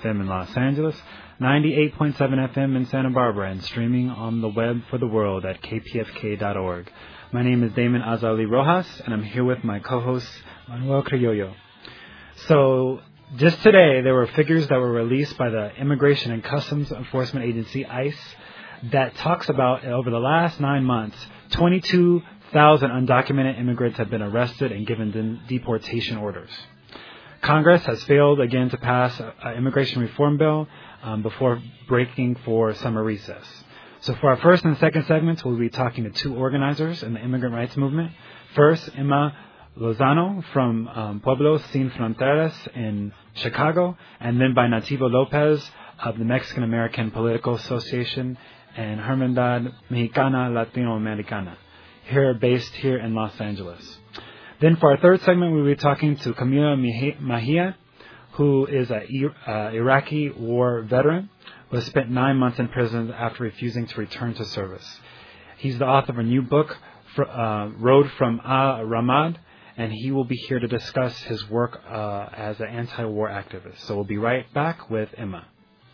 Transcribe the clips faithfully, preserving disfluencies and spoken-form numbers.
F M in Los Angeles, ninety-eight point seven F M in Santa Barbara, and streaming on the web for the world at k p f k dot org. My name is Damon Azali Rojas, and I'm here with my co-host, Manuel Criollo. So, just today, there were figures that were released by the Immigration and Customs Enforcement Agency, ICE, that talks about, over the last nine months, twenty-two thousand undocumented immigrants have been arrested and given de- deportation orders. Congress has failed again to pass an immigration reform bill um, before breaking for summer recess. So for our first and second segments, we'll be talking to two organizers in the immigrant rights movement. First, Emma Lozano from um, Pueblos Sin Fronteras in Chicago, and then by Nativo Lopez of the Mexican American Political Association and Hermandad Mexicana Latinoamericana, here based here in Los Angeles. Then for our third segment, we'll be talking to Camila Mahia, who is an uh, Iraqi war veteran who has spent nine months in prison after refusing to return to service. He's the author of a new book, uh, Road from Al Ramad, and he will be here to discuss his work uh, as an anti-war activist. So we'll be right back with Emma.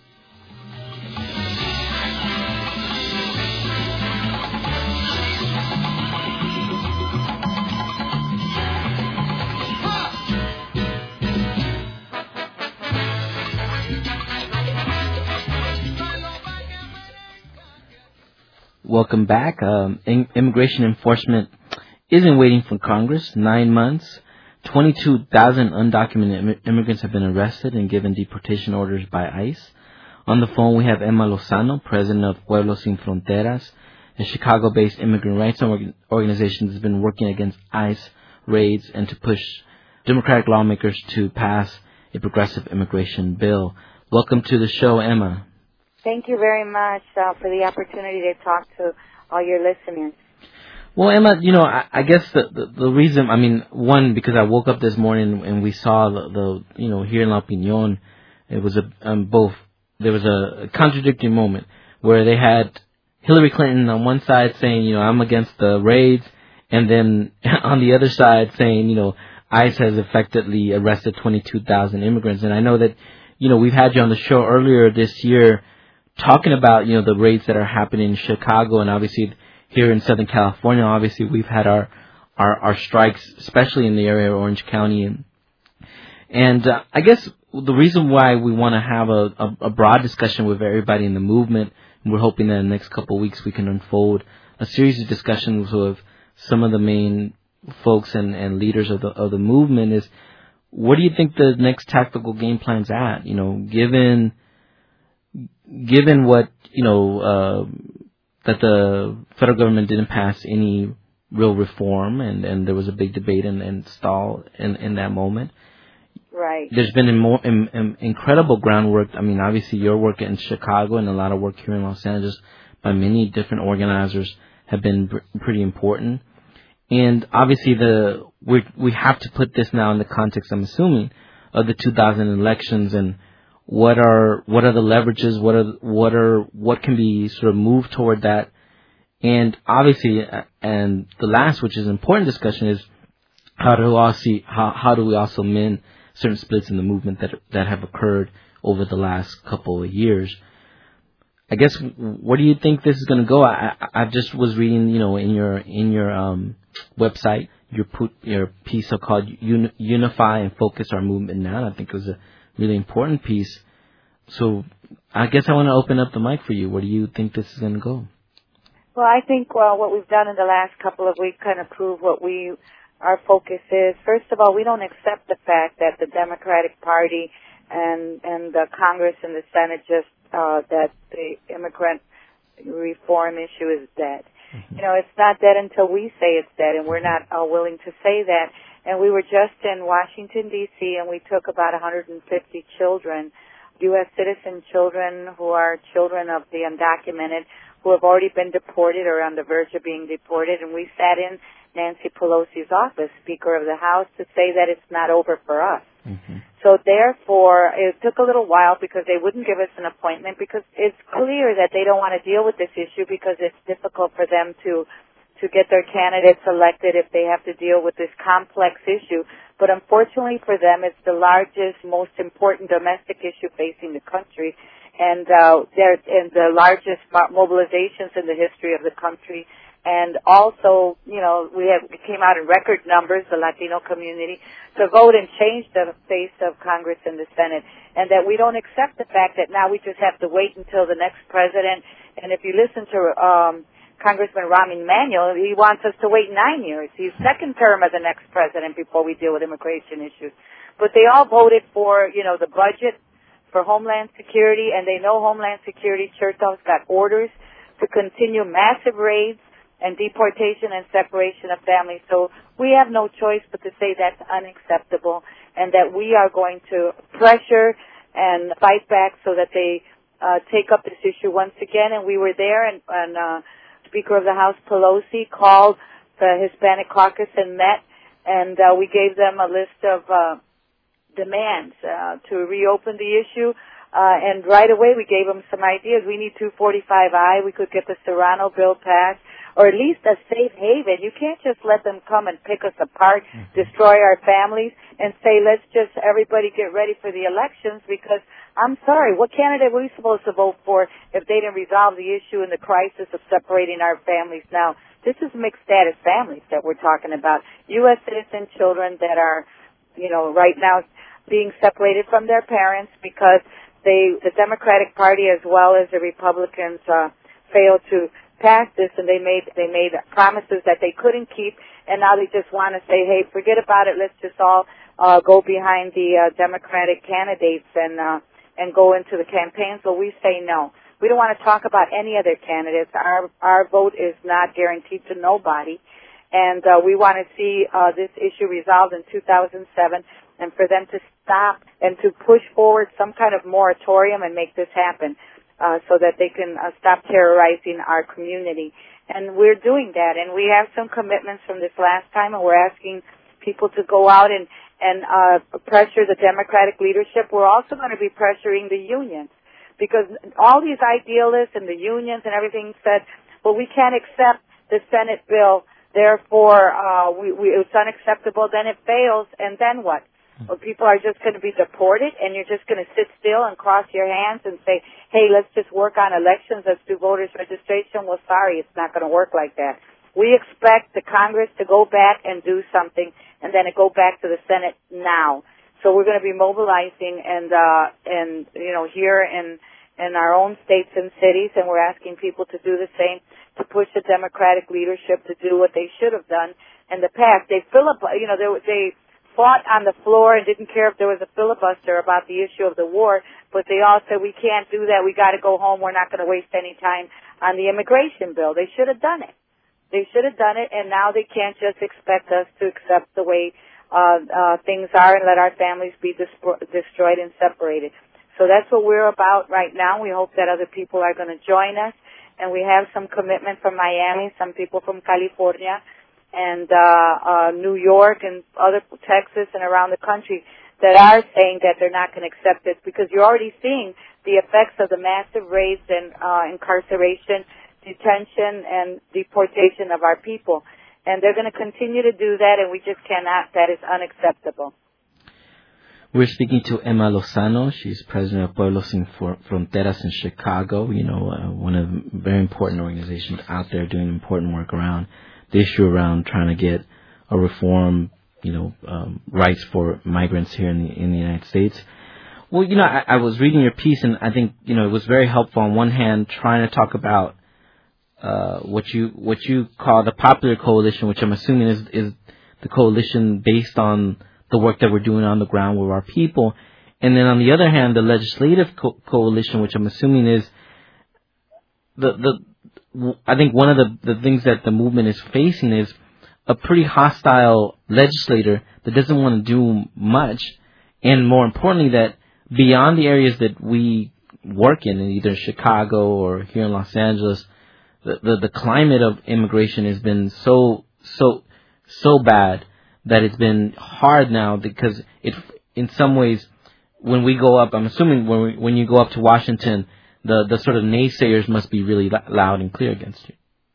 Welcome back. Um, in- immigration enforcement isn't waiting for Congress. Nine months, twenty-two thousand undocumented Im- immigrants have been arrested and given deportation orders by ICE. On the phone, we have Emma Lozano, president of Pueblos Sin Fronteras, a Chicago-based immigrant rights org- organization that's been working against ICE raids and to push Democratic lawmakers to pass a progressive immigration bill. Welcome to the show, Emma. Thank you very much uh, for the opportunity to talk to all your listeners. Well, Emma, you know, I, I guess the, the the reason, I mean, one, because I woke up this morning and we saw the, the you know, here in La Opinión, it was a um, both, there was a contradictory moment where they had Hillary Clinton on one side saying, you know, I'm against the raids, and then on the other side saying, you know, ICE has effectively arrested twenty-two thousand immigrants. And I know that, you know, we've had you on the show earlier this year talking about, you know, the raids that are happening in Chicago, and obviously here in Southern California, obviously we've had our, our, our strikes, especially in the area of Orange County. And, and uh, I guess the reason why we want to have a, a, a broad discussion with everybody in the movement, and we're hoping that in the next couple of weeks we can unfold a series of discussions with some of the main folks and, and leaders of the, of the movement, is what do you think the next tactical game plan's at? You know, given... Given what, you know, uh, that the federal government didn't pass any real reform, and, and there was a big debate and, and stall in, in that moment. Right. There's been a more in, in, incredible groundwork. I mean, obviously your work in Chicago and a lot of work here in Los Angeles by many different organizers have been pr- pretty important. And obviously the we we have to put this now in the context, I'm assuming, of the two thousand elections, and What are what are the leverages? What are what are what can be sort of moved toward that? And obviously, and the last, which is an important discussion, is how do we also how how do we also mend certain splits in the movement that that have occurred over the last couple of years? I guess, where do you think this is going to go? I I just was reading, you know, in your in your um website, your put your piece so called Unify and Focus Our Movement Now. I think it was a really important piece. So I guess I want to open up the mic for you. Where do you think this is going to go? Well, I think well, what we've done in the last couple of weeks kind of proved what we our focus is. First of all, we don't accept the fact that the Democratic Party and and the Congress and the Senate just uh, that the immigrant reform issue is dead. Mm-hmm. You know, it's not dead until we say it's dead, and we're not uh, willing to say that. And we were just in Washington, D C, and we took about one hundred fifty children, U S citizen children who are children of the undocumented, who have already been deported or on the verge of being deported. And we sat in Nancy Pelosi's office, Speaker of the House, to say that it's not over for us. Mm-hmm. So therefore, it took a little while because they wouldn't give us an appointment, because it's clear that they don't want to deal with this issue because it's difficult for them to to get their candidates elected if they have to deal with this complex issue But unfortunately for them, it's the largest, most important domestic issue facing the country, and uh, they're in the largest mobilizations in the history of the country. And also, you know, we have we came out in record numbers, the Latino community, to vote and change the face of Congress and the Senate, and that we don't accept the fact that now we just have to wait until the next president. And if you listen to um, Congressman Rahm Emanuel, he wants us to wait nine years. He's second term as the next president before we deal with immigration issues. But they all voted for, you know, the budget for Homeland Security, and they know Homeland Security, Chertow's got orders to continue massive raids and deportation and separation of families. So we have no choice but to say that's unacceptable, and that we are going to pressure and fight back so that they uh, take up this issue once again. And we were there, and, and uh, Speaker of the House Pelosi called the Hispanic Caucus and met, and uh, we gave them a list of uh, demands uh, to reopen the issue. Uh, and right away we gave them some ideas. We need two forty-five I. We could get the Serrano bill passed, or at least a safe haven. You can't just let them come and pick us apart, mm-hmm. destroy our families, and say, let's just everybody get ready for the elections, because I'm sorry, what candidate were we supposed to vote for if they didn't resolve the issue and the crisis of separating our families now? This is mixed status families that we're talking about. U S citizen children that are, you know, right now being separated from their parents because they, the Democratic Party as well as the Republicans, uh, failed to pass this, and they made they made promises that they couldn't keep, and now they just want to say, hey, forget about it. Let's just all uh, go behind the uh, Democratic candidates and uh, and go into the campaigns. So we say no. We don't want to talk about any other candidates. Our our vote is not guaranteed to nobody, and uh, we want to see uh, this issue resolved in two thousand seven, and for them to stop and to push forward some kind of moratorium and make this happen. Uh, so that they can uh, stop terrorizing our community. And we're doing that, and we have some commitments from this last time, and we're asking people to go out and, and uh, pressure the Democratic leadership. We're also going to be pressuring the unions, because all these idealists and the unions and everything said, well, we can't accept the Senate bill, therefore uh, we, we, it's unacceptable, then it fails, and then what? Well, people are just going to be deported, and you're just going to sit still and cross your hands and say, hey, let's just work on elections, let's do voters registration. Well, sorry, it's not going to work like that. We expect the Congress to go back and do something, and then it go back to the Senate now. So we're going to be mobilizing and, uh, and, you know, here in, in our own states and cities, and we're asking people to do the same, to push the Democratic leadership to do what they should have done in the past. They filib- you know, they, they, fought on the floor and didn't care if there was a filibuster about the issue of the war, but they all said, we can't do that, we got to go home, we're not going to waste any time on the immigration bill. They should have done it. They should have done it, and now they can't just expect us to accept the way uh, uh, things are and let our families be dis- destroyed and separated. So that's what we're about right now. We hope that other people are going to join us, and we have some commitment from Miami, some people from California, and uh, uh, New York and other Texas and around the country that are saying that they're not going to accept this, because you're already seeing the effects of the massive raids and uh, incarceration, detention, and deportation of our people. And they're going to continue to do that, and we just cannot. That is unacceptable. We're speaking to Emma Lozano. She's president of Pueblos Sin Fronteras in Chicago, you know, uh, one of the very important organizations out there doing important work around the issue around trying to get a reform, you know, um, rights for migrants here in the, in the United States. Well, you know, I, I was reading your piece, and I think, you know, it was very helpful on one hand trying to talk about uh, what you what you call the Popular Coalition, which I'm assuming is, is the coalition based on the work that we're doing on the ground with our people. And then on the other hand, the Legislative co- Coalition, which I'm assuming is the the I think one of the, the things that the movement is facing is a pretty hostile legislator that doesn't want to do much, and more importantly, that beyond the areas that we work in, either Chicago or here in Los Angeles, the, the, the climate of immigration has been so, so, so bad that it's been hard now, because it, in some ways, when we go up, I'm assuming when we, when you go up to Washington, The, the sort of naysayers must be really loud and clear against you.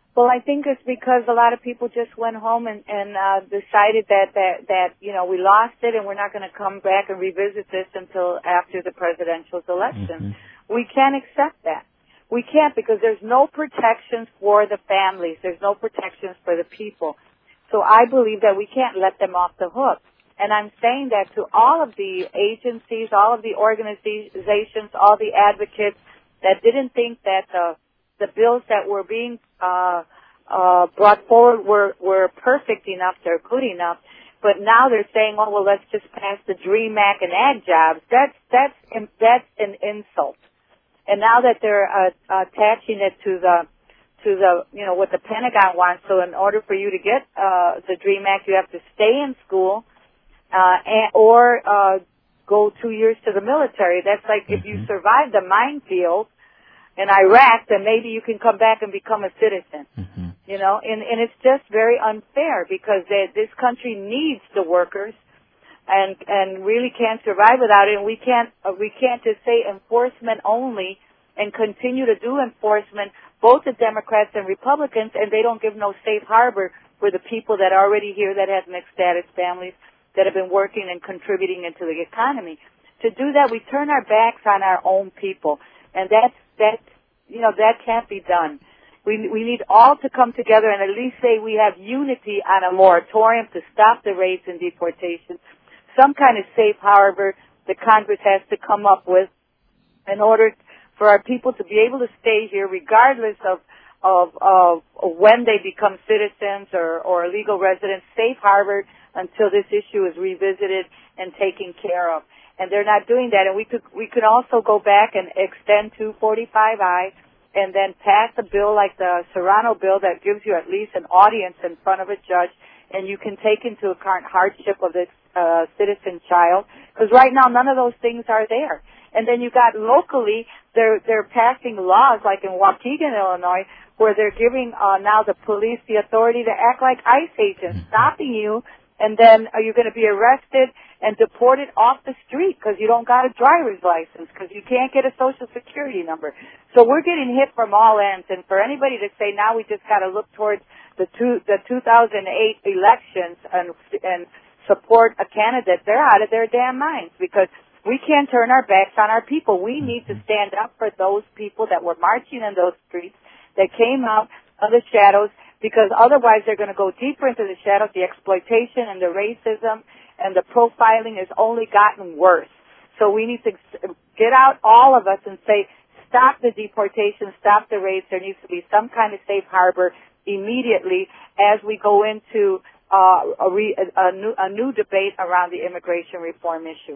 Well, I think it's because a lot of people just went home and, and uh, decided that, that, that, you know, we lost it and we're not going to come back and revisit this until after the presidential election. Mm-hmm. We can't accept that. We can't because there's no protections for the families. There's no protections for the people. So I believe that we can't let them off the hook. And I'm saying that to all of the agencies, all of the organizations, all the advocates that didn't think that the the bills that were being uh, uh, brought forward were, were perfect enough, they're good enough, but now they're saying, oh, well, let's just pass the DREAM Act and add jobs. That's, that's, that's an insult. And now that they're uh, attaching it to the, to the, you know, what the Pentagon wants, so in order for you to get uh, the DREAM Act, you have to stay in school uh, and, or uh, go two years to the military. That's like mm-hmm. if you survive the minefield in Iraq, then maybe you can come back and become a citizen. Mm-hmm. You know, and, and it's just very unfair because they, this country needs the workers and and really can't survive without it. And we can't uh, we can't just say enforcement only and continue to do enforcement, both the Democrats and Republicans, and they don't give no safe harbor for the people that are already here that have mixed status families that have been working and contributing into the economy. To do that, we turn our backs on our own people, and that's that you know that can't be done. We we need all to come together and at least say we have unity on a moratorium to stop the raids and deportations, some kind of safe harbor that Congress has to come up with in order for our people to be able to stay here regardless of of, of when they become citizens or, or legal residents, safe harbor until this issue is revisited and taken care of. And they're not doing that. And we could we could also go back and extend two forty-five I and then pass a bill like the Serrano bill that gives you at least an audience in front of a judge, and you can take into account hardship of this uh, citizen child. Because right now none of those things are there. And then you got locally, they're they're passing laws like in Waukegan, Illinois, where they're giving uh, now the police the authority to act like ICE agents, stopping you, and then are you going to be arrested and deported off the street because you don't got a driver's license, because you can't get a social security number. So we're getting hit from all ends. And for anybody to say now we just got to look towards the two, the two thousand eight elections and, and support a candidate, they're out of their damn minds, because we can't turn our backs on our people. We need to stand up for those people that were marching in those streets, that came out of the shadows, because otherwise they're going to go deeper into the shadows. The exploitation and the racism and the profiling has only gotten worse. So we need to get out, all of us, and say, stop the deportation, stop the raids. There needs to be some kind of safe harbor immediately as we go into uh, a, re, a, new, a new debate around the immigration reform issue.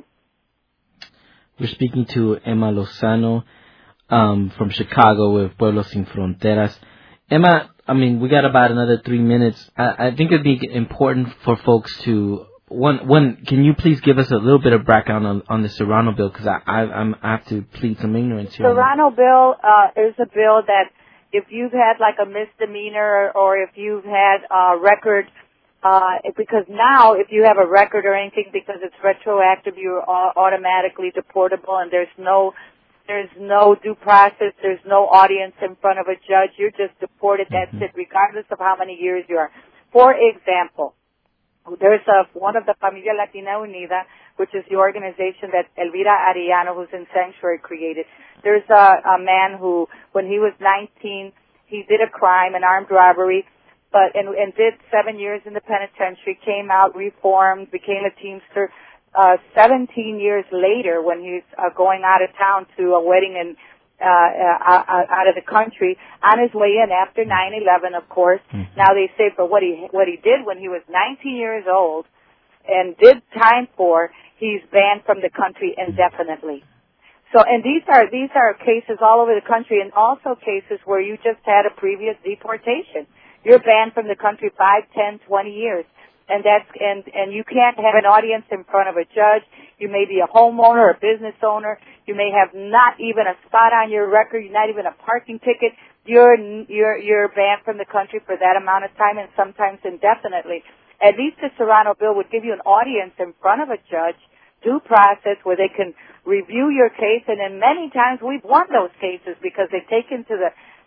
We're speaking to Emma Lozano um, from Chicago with Pueblos Sin Fronteras. Emma, I mean, we got about another three minutes. I, I think it'd be important for folks to one. One, can you please give us a little bit of background on, on the Serrano bill, because I, I I'm I have to plead some ignorance here. Serrano bill uh, is a bill that if you've had like a misdemeanor or if you've had a record, uh, because now if you have a record or anything, because it's retroactive, you're automatically deportable, and there's no There's no due process. There's no audience in front of a judge. You're just deported. That's it, regardless of how many years you are. For example, there's a, one of the Familia Latina Unida, which is the organization that Elvira Arellano, who's in Sanctuary, created. There's a, a man who, when he was nineteen, he did a crime, an armed robbery, but and, and did seven years in the penitentiary, came out, reformed, became a Teamster. Uh, seventeen years later, when he's uh, going out of town to a wedding in, uh, uh, out of the country, on his way in after nine eleven, of course. Mm-hmm. Now they say for what he, what he did when he was nineteen years old and did time for, he's banned from the country indefinitely. So, and these are, these are cases all over the country, and also cases where you just had a previous deportation. You're banned from the country five, ten, twenty years. And that's, and, and you can't have an audience in front of a judge. You may be a homeowner or a business owner. You may have not even a spot on your record. You're not even a parking ticket. You're, you're, you're banned from the country for that amount of time, and sometimes indefinitely. At least the Serrano bill would give you an audience in front of a judge, due process, where they can review your case. And then many times we've won those cases because they've taken to the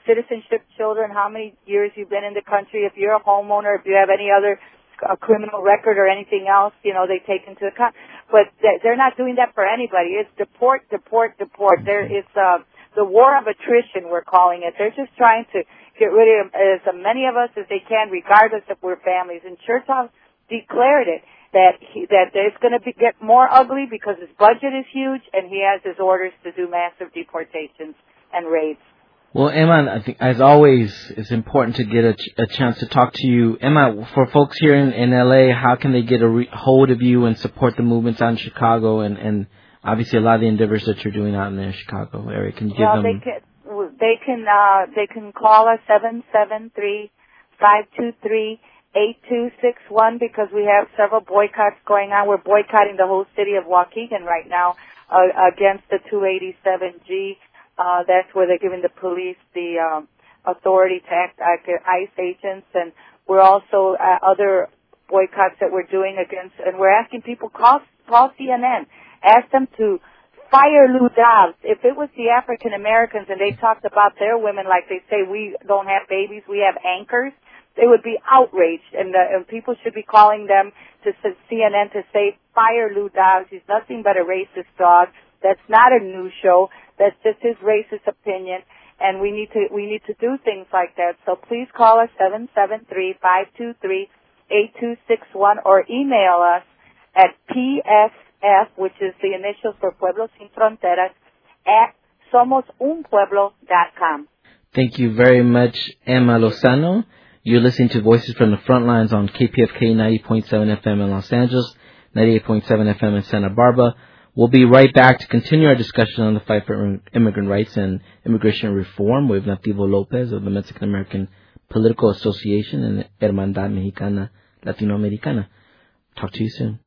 citizenship children, how many years you've been in the country, if you're a homeowner, if you have any other uh, criminal record or anything else, you know, they take into account. But they're not doing that for anybody. It's deport, deport, deport. There, it's uh, the war of attrition, we're calling it. They're just trying to get rid of as many of us as they can, regardless if we're families. And Chertoff declared it, that he, that it's going to be, get more ugly because his budget is huge and he has his orders to do massive deportations and raids. Well, Emma, I think, as always, it's important to get a, ch- a chance to talk to you. Emma, for folks here in, in L A, how can they get a re- hold of you and support the movements out in Chicago and, and obviously a lot of the endeavors that you're doing out in the Chicago area? Can you give well, them... They can, they can, uh, they can call us seven seven three, five two three, eight two six one because we have several boycotts going on. We're boycotting the whole city of Waukegan right now uh, against the two eighty-seven G. Uh, that's where they're giving the police the um, authority to act like ICE agents, and we're also uh, other boycotts that we're doing against, and we're asking people, call, call C N N, ask them to fire Lou Dobbs. If it was the African Americans and they talked about their women like they say we don't have babies, we have anchors, they would be outraged, and, uh, and people should be calling them to C N N to say, fire Lou Dobbs, he's nothing but a racist dog. That's not a news show. That's just his racist opinion, and we need to we need to do things like that. So please call us seven seven three, five two three, eight two six one or email us at P S F, which is the initials for Pueblos Sin Fronteras, at somos un pueblo dot com. Thank you very much, Emma Lozano. You're listening to Voices from the Front Lines on K P F K ninety point seven F M in Los Angeles, ninety-eight point seven F M in Santa Barbara. We'll be right back to continue our discussion on the fight for immigrant rights and immigration reform with Nativo Lopez of the Mexican American Political Association and Hermandad Mexicana Latinoamericana. Talk to you soon.